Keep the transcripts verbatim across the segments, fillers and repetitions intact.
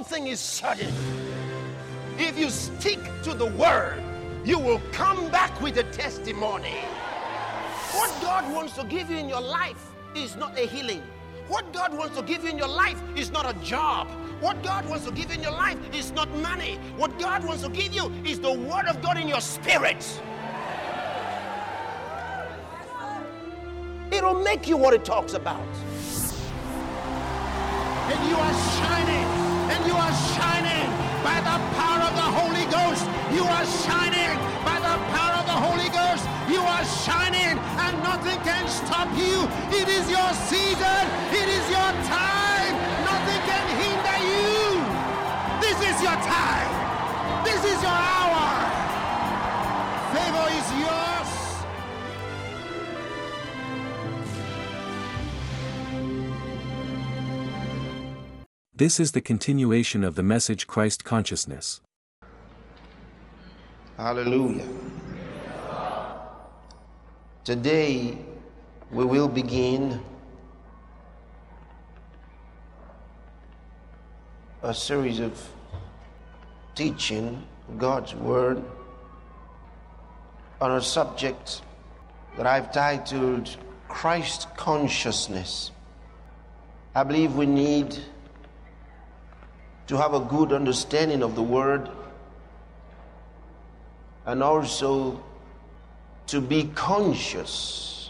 thing is certain. If you stick to the word, you will come back with a testimony. What God wants to give you in your life is not a healing. What God wants to give you in your life is not a job. What God wants to give you in your life is not money. What God wants to give you is the word of God in your spirit. It'll make you what it talks about. And you are shining, and you are shining by the power of the Holy Ghost. You are shining by the power of the Holy Ghost. You are shining, and nothing can stop you. It is your season. It is your time. Nothing can hinder you. This is your time. This is your hour. Favor is yours. This is the continuation of the message Christ Consciousness. Hallelujah. Today we will begin a series of teaching God's Word on a subject that I've titled Christ Consciousness. I believe we need to have a good understanding of the Word, and also to be conscious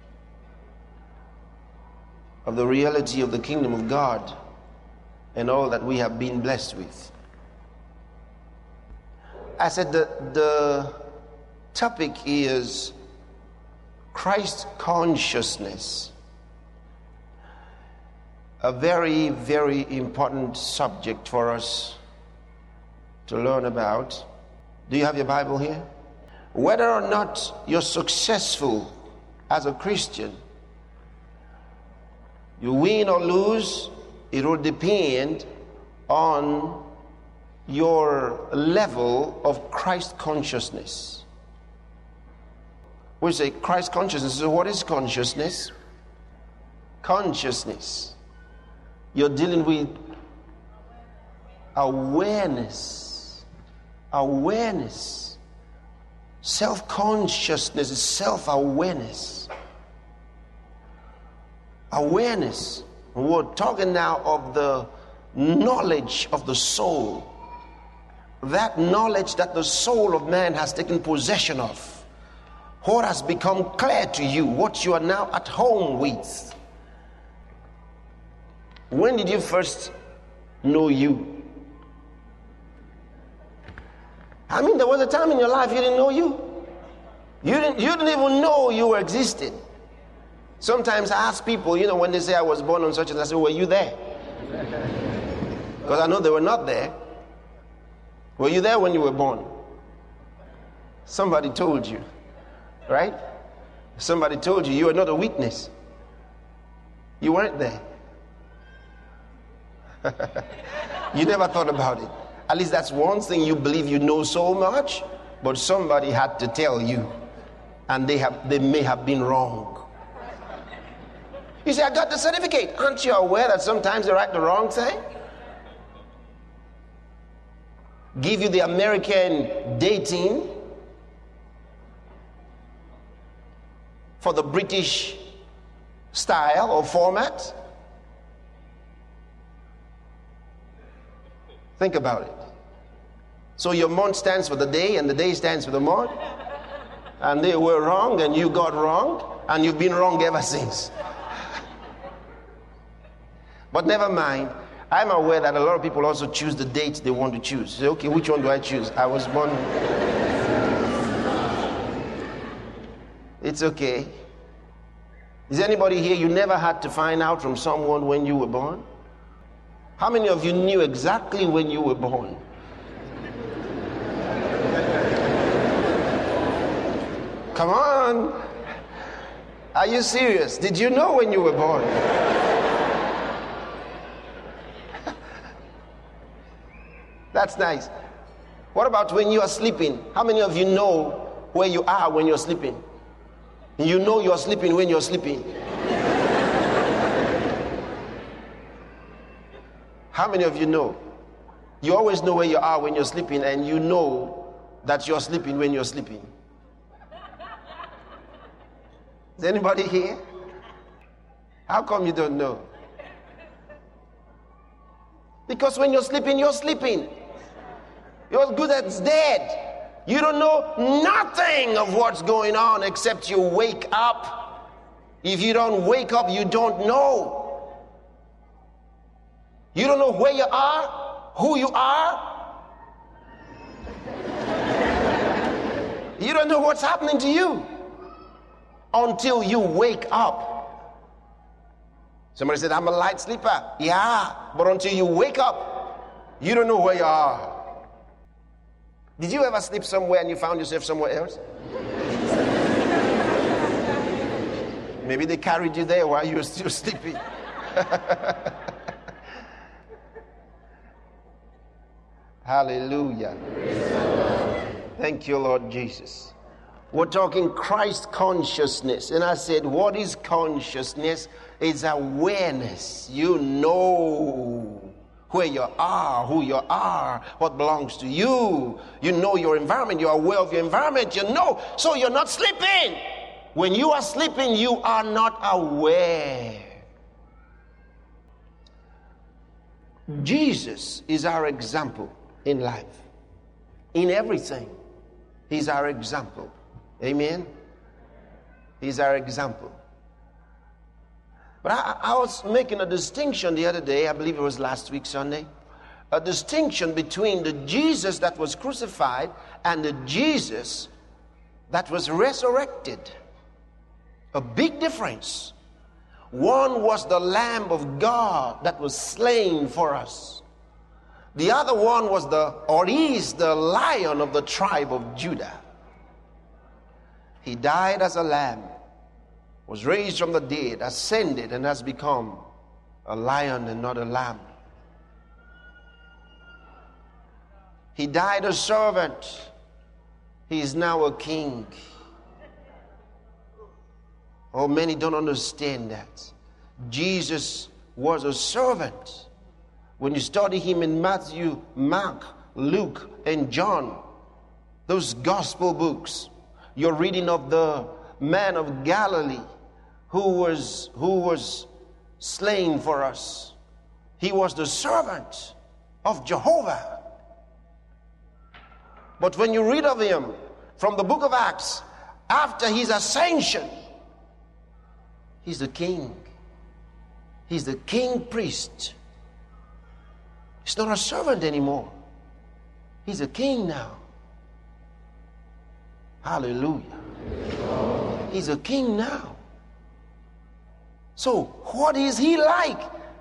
of the reality of the kingdom of God and all that we have been blessed with. I said the, the topic is Christ consciousness. A very, very important subject for us to learn about. Do you have your Bible here? Whether or not you're successful as a Christian, you win or lose, it will depend on your level of Christ consciousness. We say Christ consciousness. So what is consciousness? Consciousness. You're dealing with awareness. Awareness. Self-consciousness is self-awareness. Awareness. We're talking now of the knowledge of the soul. That knowledge that the soul of man has taken possession of. What has become clear to you, what you are now at home with. When did you first know you? I mean, there was a time in your life you didn't know you. You didn't, you didn't even know you were existing. Sometimes I ask people, you know, when they say I was born on such and such, I say, were you there? Because I know they were not there. Were you there when you were born? Somebody told you, right? Somebody told you you were not a witness. You weren't there. You never thought about it. At least that's one thing you believe you know so much, but somebody had to tell you, and they have they may have been wrong. You say, I got the certificate. Aren't you aware that sometimes they write the wrong thing? Give you the American dating for the British style or format. Think about it. So your month stands for the day, and the day stands for the month, and they were wrong, and you got wrong, and you've been wrong ever since. But never mind. I'm aware that a lot of people also choose the date they want to choose. Say, okay, which one do I choose? I was born. It's okay. Is anybody here, you never had to find out from someone when you were born? How many of you knew exactly when you were born? Come on. Are you serious? Did you know when you were born? That's nice. What about when you are sleeping? How many of you know where you are when you're sleeping? You know you're sleeping when you're sleeping. How many of you know? You always know where you are when you're sleeping, and you know that you're sleeping when you're sleeping. Is anybody here? How come you don't know? Because when you're sleeping, you're sleeping. You're good as dead. You don't know nothing of what's going on except you wake up. If you don't wake up, you don't know. You don't know where you are, who you are. You don't know what's happening to you until you wake up. Somebody said, I'm a light sleeper. Yeah, but until you wake up, you don't know where you are. Did you ever sleep somewhere and you found yourself somewhere else? Maybe they carried you there while you were still sleeping. Hallelujah. Thank you, Lord Jesus. We're talking Christ consciousness. And I said, what is consciousness? It's awareness. You know where you are, who you are, what belongs to you. You know your environment. You're aware of your environment. You know. So you're not sleeping. When you are sleeping, you are not aware. Jesus is our example in life. In everything, he's our example. Amen? He's our example. But I, I was making a distinction the other day, I believe it was last week Sunday, a distinction between the Jesus that was crucified and the Jesus that was resurrected. A big difference. One was the Lamb of God that was slain for us. The other one was the, or is the Lion of the tribe of Judah. He died as a lamb, was raised from the dead, ascended, and has become a lion and not a lamb. He died a servant. He is now a king. Oh, many don't understand that. Jesus was a servant. When you study him in Matthew, Mark, Luke, and John, those gospel books, you're reading of the man of Galilee who was, who was slain for us. He was the servant of Jehovah. But when you read of him from the book of Acts, after his ascension, he's the king. He's the king priest. He's not a servant anymore. He's a king now. Hallelujah. He's a king now. So what is he like?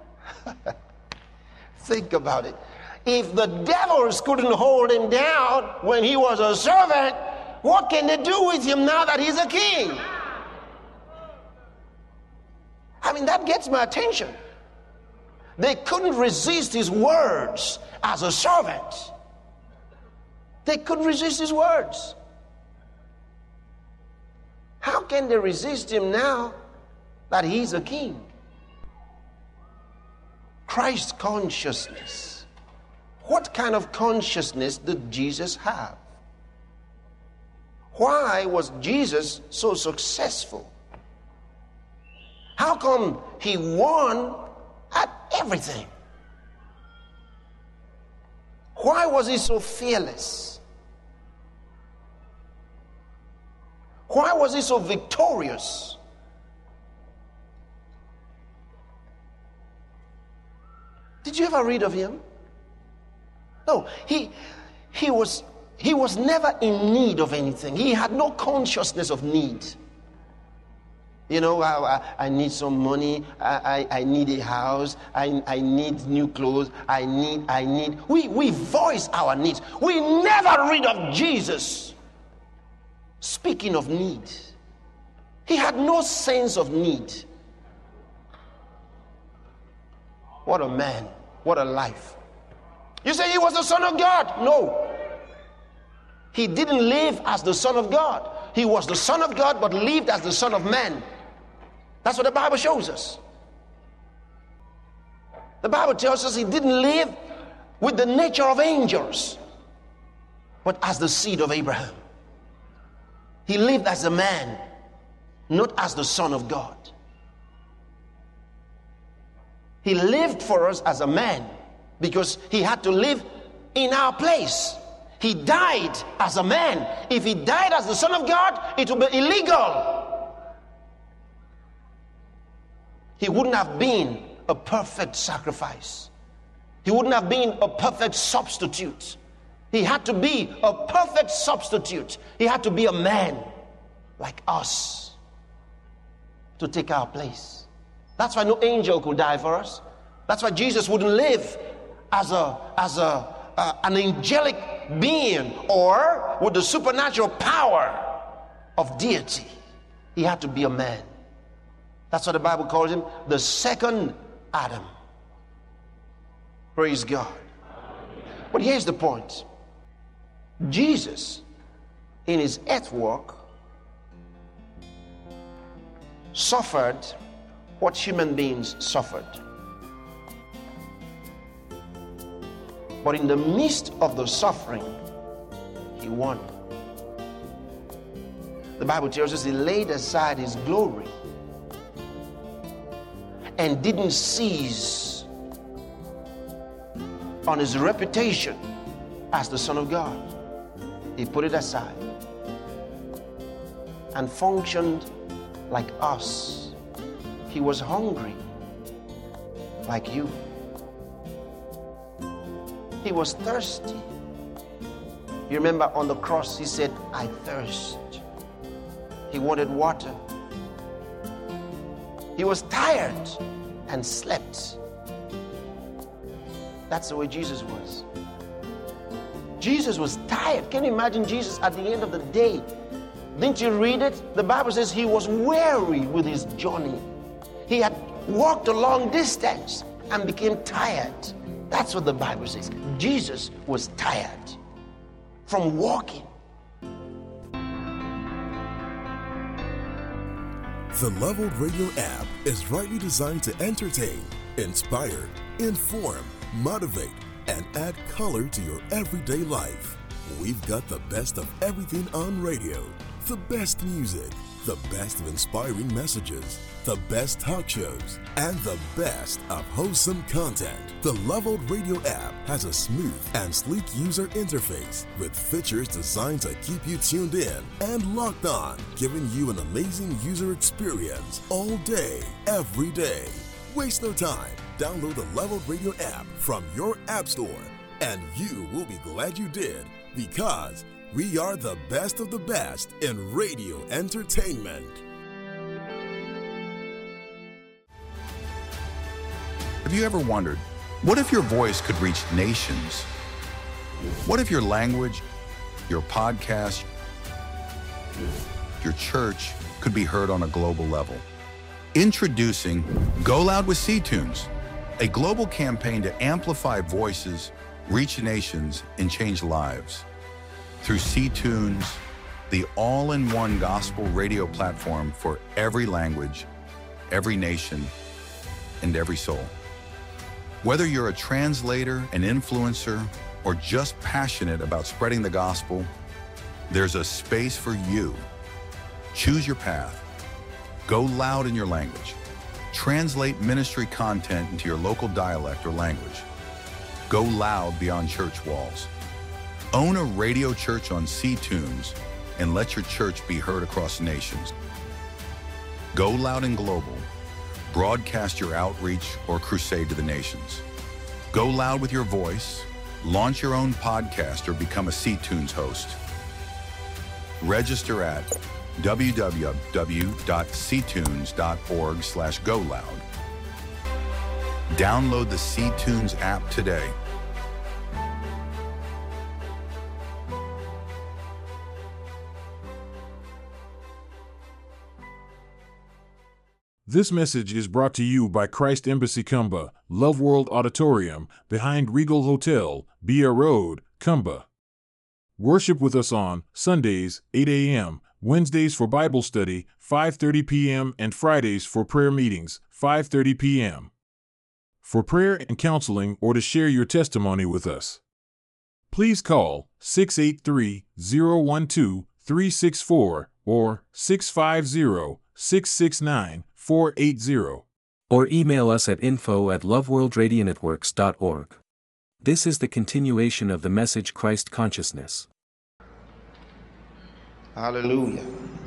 Think about it. If the devils couldn't hold him down when he was a servant, what can they do with him now that he's a king? I mean, that gets my attention. They couldn't resist his words as a servant. They couldn't resist his words. How can they resist him now that he's a king? Christ consciousness. What kind of consciousness did Jesus have? Why was Jesus so successful? How come he won at everything? Why was he so fearless? Why was he so victorious? Did you ever read of him? No, he he was he was never in need of anything. He had no consciousness of need. You know, I, I, I need some money. I, I, I need a house. I, I need new clothes. I need, I need. We, we voice our needs. We never read of Jesus speaking of need. He had no sense of need. What a man. What a life. You say he was the Son of God? No. He didn't live as the Son of God. He was the Son of God, but lived as the Son of Man. That's what the Bible shows us. The Bible tells us he didn't live with the nature of angels, but as the seed of Abraham. He lived as a man, not as the Son of God. He lived for us as a man because he had to live in our place. He died as a man. If he died as the Son of God, it would be illegal. He wouldn't have been a perfect sacrifice. He wouldn't have been a perfect substitute. He had to be a perfect substitute. He had to be a man like us to take our place. That's why no angel could die for us. That's why Jesus wouldn't live as a as a uh, an angelic being or with the supernatural power of deity. He had to be a man. That's what the Bible calls him, the second Adam. Praise God. But here's the point. Jesus, in his earth walk, suffered what human beings suffered. But in the midst of the suffering, he won. The Bible tells us he laid aside his glory and didn't seize on his reputation as the Son of God. He put it aside and functioned like us. He was hungry like you. He was thirsty. You remember on the cross he said, I thirst. He wanted water. He was tired and slept. That's the way Jesus was. Jesus was tired. Can you imagine Jesus at the end of the day? Didn't you read it? The Bible says he was weary with his journey. He had walked a long distance and became tired. That's what the Bible says. Jesus was tired from walking. The Leveled Radio app is rightly designed to entertain, inspire, inform, motivate, and add color to your everyday life. We've got the best of everything on radio, the best music, the best of inspiring messages, the best talk shows, and the best of wholesome content. The Leveled Radio app has a smooth and sleek user interface with features designed to keep you tuned in and locked on, giving you an amazing user experience all day, every day. Waste no time. Download the Leveled Radio app from your app store, and you will be glad you did, because we are the best of the best in radio entertainment. Have you ever wondered, what if your voice could reach nations? What if your language, your podcast, your church could be heard on a global level? Introducing Go Loud with C-Tunes, a global campaign to amplify voices, reach nations, and change lives. Through C-Tunes, the all-in-one gospel radio platform for every language, every nation, and every soul. Whether you're a translator, an influencer, or just passionate about spreading the gospel, there's a space for you. Choose your path. Go loud in your language. Translate ministry content into your local dialect or language. Go loud beyond church walls. Own a radio church on C-Tunes and let your church be heard across nations. Go loud and global. Broadcast your outreach or crusade to the nations. Go loud with your voice. Launch your own podcast or become a C-Tunes host. Register at w w w dot c tunes dot org slash go loud. Download the C-Tunes app today. This message is brought to you by Christ Embassy Kumba, Love World Auditorium, behind Regal Hotel, Bia Road, Kumba. Worship with us on Sundays, eight a.m., Wednesdays for Bible study, five thirty p.m., and Fridays for prayer meetings, five thirty p.m. For prayer and counseling or to share your testimony with us, please call six eight three, zero one two, three six four or six five zero, six six nine, four eight zero. Or email us at info at loveworldradionetworks dot org. This is the continuation of the message Christ Consciousness. Hallelujah.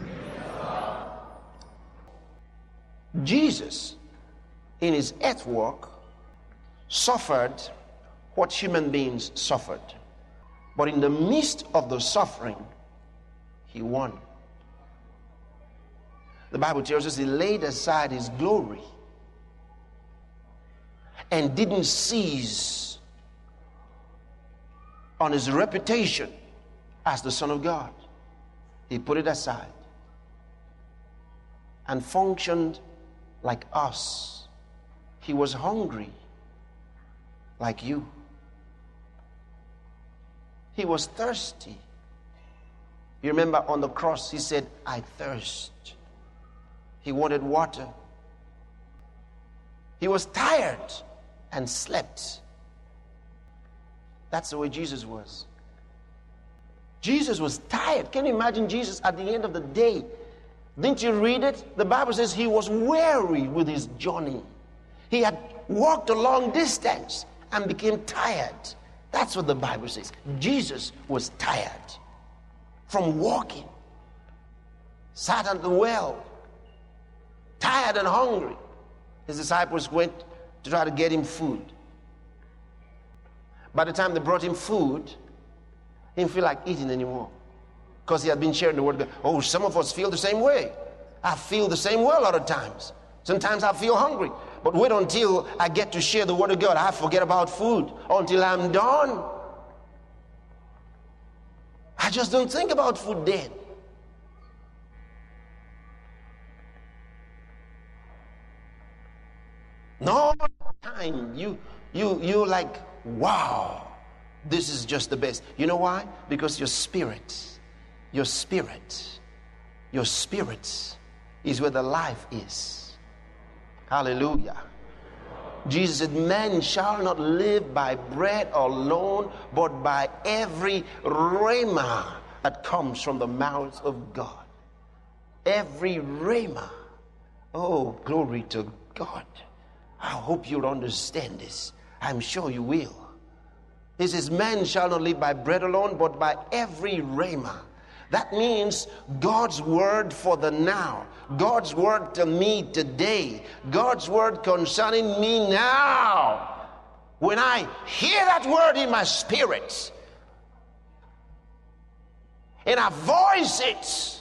Jesus, in his earth walk, suffered what human beings suffered. But in the midst of the suffering, he won. The Bible tells us he laid aside his glory and didn't seize on his reputation as the Son of God. He put it aside and functioned like us. He was hungry like you. He was thirsty. You remember on the cross, he said, I thirst. He wanted water. He was tired and slept. That's the way Jesus was. Jesus was tired. Can you imagine Jesus at the end of the day? Didn't you read it? The Bible says he was weary with his journey. He had walked a long distance and became tired. That's what the Bible says. Jesus was tired from walking. Sat at the well, tired and hungry. His disciples went to try to get him food. By the time they brought him food, he didn't feel like eating anymore because he had been sharing the word of God. Oh, some of us feel the same way. I feel the same way a lot of times. Sometimes I feel hungry, but wait until I get to share the word of God. I forget about food until I'm done. I just don't think about food then. No time you you you like, wow, this is just the best. You know why? Because your spirit, your spirit, your spirit is where the life is. Hallelujah. Jesus said, man shall not live by bread alone, but by every rhema that comes from the mouth of God. Every rhema. Oh, glory to God. I hope you'll understand this. I'm sure you will. He says, man shall not live by bread alone, but by every rhema. That means God's word for the now. God's word to me today. God's word concerning me now. When I hear that word in my spirit and I voice it,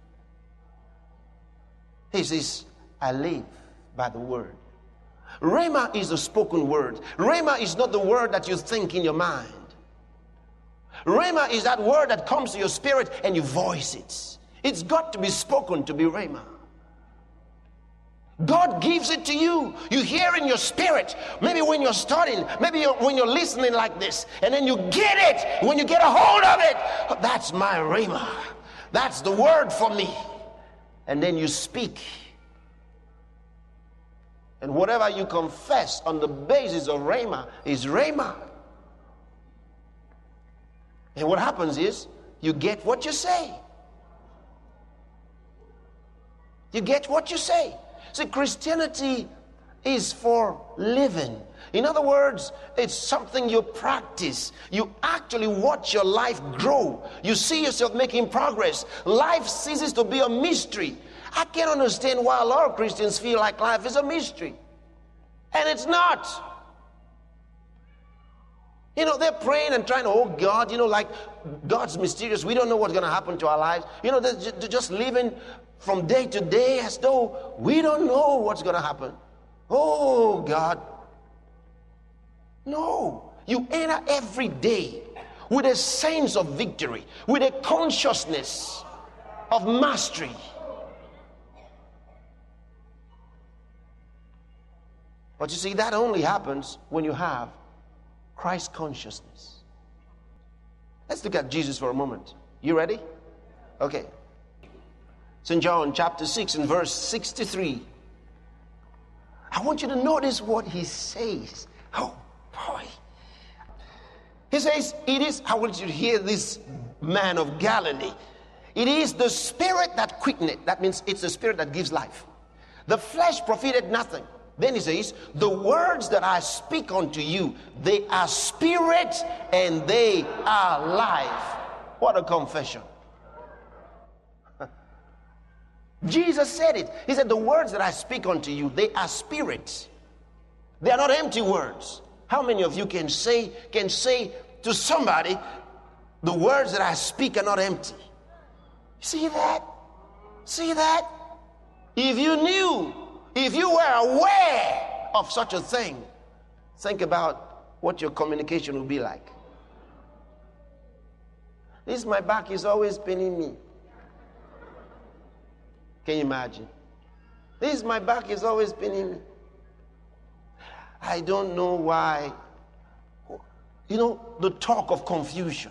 he says, I live by the word. Rhema is the spoken word. Rhema is not the word that you think in your mind. Rhema is that word that comes to your spirit and you voice it. It's got to be spoken to be Rhema. God gives it to you. You hear in your spirit. Maybe when you're studying, maybe you're, when you're listening like this, and then you get it. When you get a hold of it, that's my Rhema. That's the word for me. And then you speak. And whatever you confess on the basis of Rhema is Rhema. And what happens is, you get what you say. You get what you say. See, Christianity is for living. In other words, it's something you practice. You actually watch your life grow. You see yourself making progress. Life ceases to be a mystery. I can't understand why a lot of Christians feel like life is a mystery. And it's not. You know, they're praying and trying to, oh God, you know, like God's mysterious. We don't know what's going to happen to our lives. You know, they're just living from day to day as though we don't know what's going to happen. Oh God. No. You enter every day with a sense of victory, with a consciousness of mastery. But you see, that only happens when you have Christ consciousness. Let's look at Jesus for a moment. You ready? Okay. Saint John chapter six and verse sixty-three. I want you to notice what he says. Oh, boy. He says, it is, I want you to hear this man of Galilee. It is the spirit that quickeneth. That means it's the spirit that gives life. The flesh profited nothing. Then he says, the words that I speak unto you, they are spirit and they are life. What a confession. Jesus said it. He said, the words that I speak unto you, they are spirit. They are not empty words. How many of you can say, can say to somebody, the words that I speak are not empty? See that? See that? If you knew, if you were aware of such a thing, think about what your communication will be like. This, my back is always paining me. Can you imagine? This, my back is always paining me. I don't know why. You know, the talk of confusion.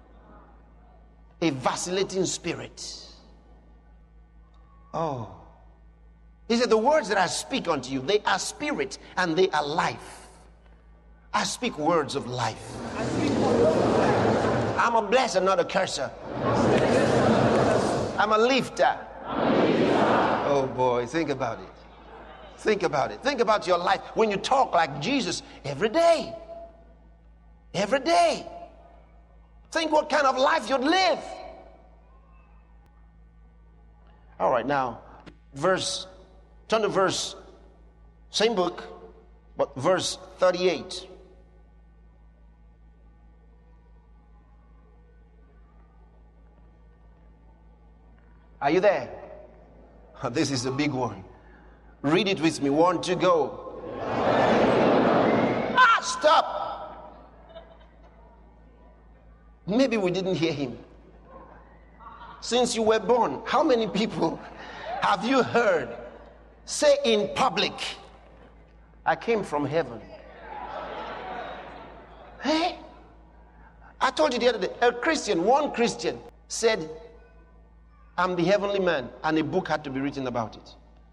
A vacillating spirit. Oh. He said, the words that I speak unto you, they are spirit and they are life. I speak words of life. I'm a blesser, not a curser. I'm a lifter. Oh boy, think about it. Think about it. Think about your life when you talk like Jesus every day. Every day. Think what kind of life you'd live. All right, now, verse, turn to verse, same book, but verse thirty-eight. Are you there? Oh, this is a big one. Read it with me. One, two, go. Ah, stop. Maybe we didn't hear him. Since you were born, how many people have you heard say in public, I came from heaven? Hey? I told you the other day, a Christian, one Christian said, I'm the heavenly man, and a book had to be written about it.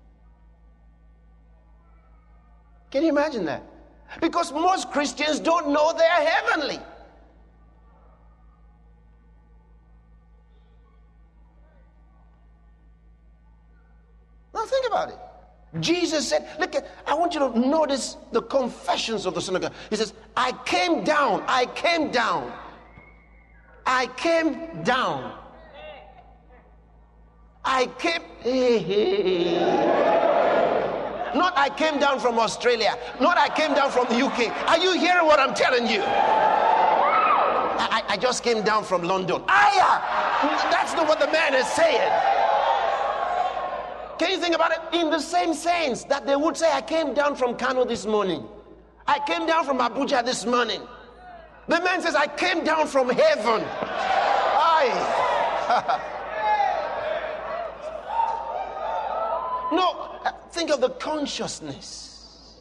Can you imagine that? Because most Christians don't know they're heavenly. Now think about it. Jesus said, look, at, I want you to notice the confessions of the Son of God. He says, I came down, I came down, I came down. I came, hey, hey. Not I came down from Australia, not I came down from the U K. Are you hearing what I'm telling you? I, I just came down from London. Aya! That's not what the man is saying. Can you think about it? In the same sense that they would say, I came down from Kano this morning. I came down from Abuja this morning. The man says, I came down from heaven. Aye. No, think of the consciousness.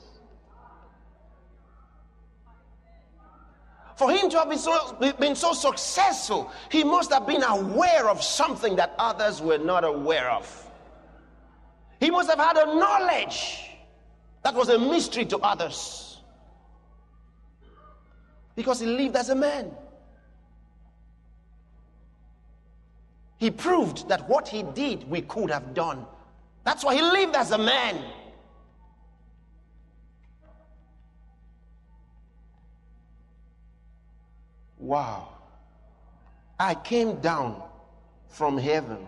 For him to have been so, been so successful, he must have been aware of something that others were not aware of. He must have had a knowledge that was a mystery to others. Because he lived as a man. He proved that what he did, we could have done. That's why he lived as a man. Wow. I came down from heaven.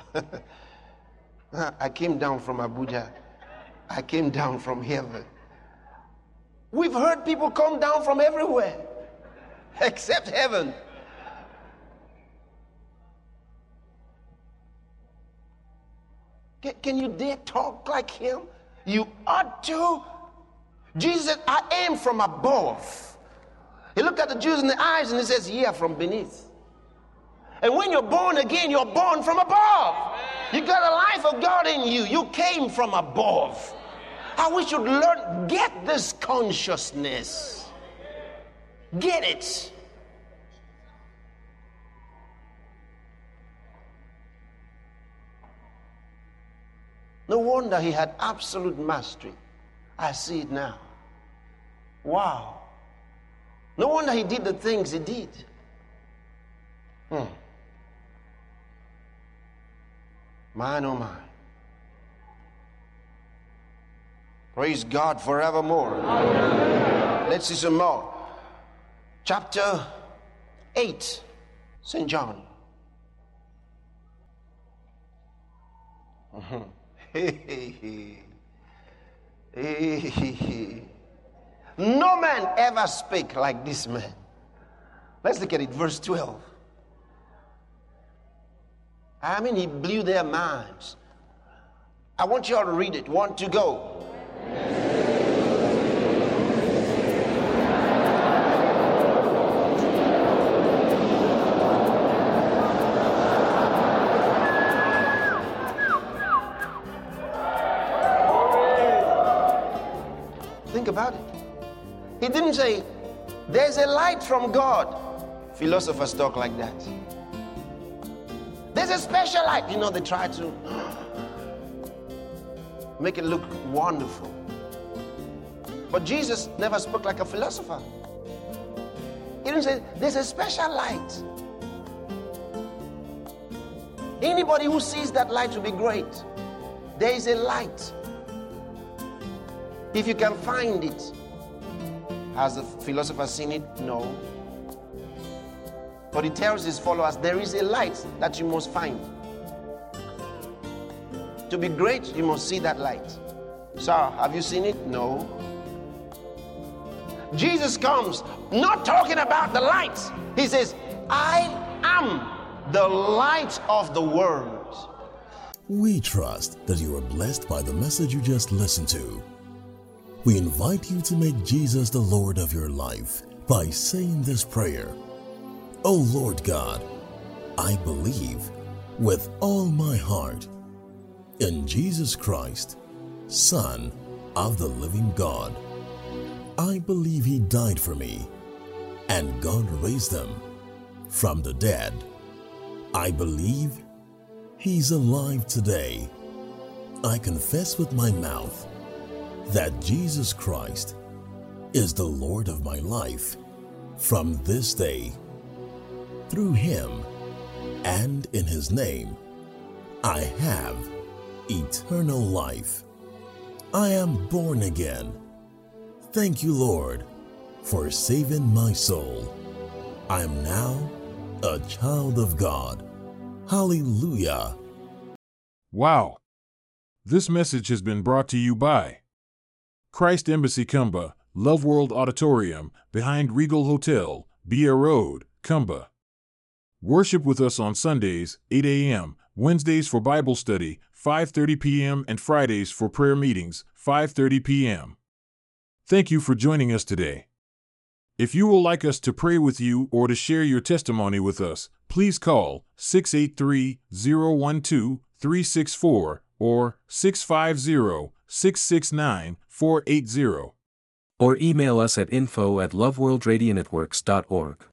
I came down from Abuja. I came down from heaven. We've heard people come down from everywhere except heaven. Can, can you dare talk like him? You ought to. Jesus said, I am from above. He looked at the Jews in the eyes and he says, ye are from beneath. And when you're born again, you're born from above. You got a life of God in you. You came from above. How we should learn, get this consciousness. Get it. No wonder he had absolute mastery. I see it now. Wow. No wonder he did the things he did. Hmm. Mine, oh mine. Praise God forevermore. Amen. Let's see some more. Chapter eight, Saint John. Mm-hmm. No man ever spake like this man. Let's look at it, verse twelve. I mean, he blew their minds. I want you all to read it. One to go. Think about it. He didn't say, there's a light from God. Philosophers talk like that. There's a special light. You know, they try to make it look wonderful. But Jesus never spoke like a philosopher. He didn't say, there's a special light. Anybody who sees that light will be great. There is a light. If you can find it. Has the philosopher seen it? No. But he tells his followers, there is a light that you must find. To be great, you must see that light. Sir, have you seen it? No. Jesus comes not talking about the light. He says, I am the light of the world. We trust that you are blessed by the message you just listened to. We invite you to make Jesus the Lord of your life by saying this prayer. O Lord God, I believe with all my heart in Jesus Christ, Son of the living God. I believe he died for me and God raised him from the dead. I believe he's alive today. I confess with my mouth that Jesus Christ is the Lord of my life from this day. Through him and in his name, I have eternal life. I am born again. Thank you, Lord, for saving my soul. I am now a child of God. Hallelujah. Wow. This message has been brought to you by Christ Embassy Kumba, Love World Auditorium, behind Regal Hotel, Beer Road, Kumba. Worship with us on Sundays, eight a.m., Wednesdays for Bible study, five thirty p.m., and Fridays for prayer meetings, five thirty p.m. Thank you for joining us today. If you would like us to pray with you or to share your testimony with us, please call six eight three, zero one two, three six four or six five zero, six six nine, four eight zero. Or email us at info at love world radio networks dot org.